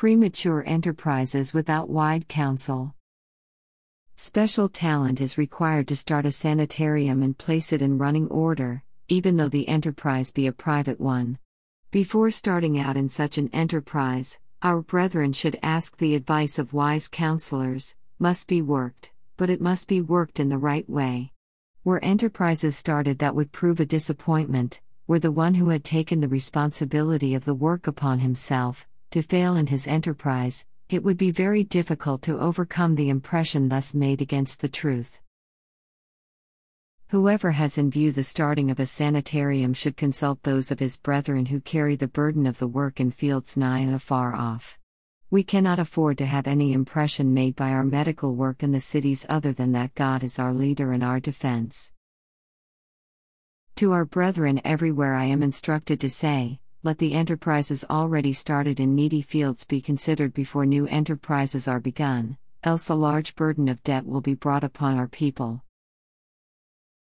Premature enterprises without wide counsel. Special talent is required to start a sanitarium and place it in running order, even though the enterprise be a private one. Before starting out in such an enterprise, our brethren should ask the advice of wise counselors. Must be worked, but it must be worked in the right way. Were enterprises started that would prove a disappointment, were the one who had taken the responsibility of the work upon himself to fail in his enterprise, it would be very difficult to overcome the impression thus made against the truth. Whoever has in view the starting of a sanitarium should consult those of his brethren who carry the burden of the work in fields nigh and afar off. We cannot afford to have any impression made by our medical work in the cities other than that God is our leader and our defense. To our brethren everywhere I am instructed to say, let the enterprises already started in needy fields be considered before new enterprises are begun, else a large burden of debt will be brought upon our people.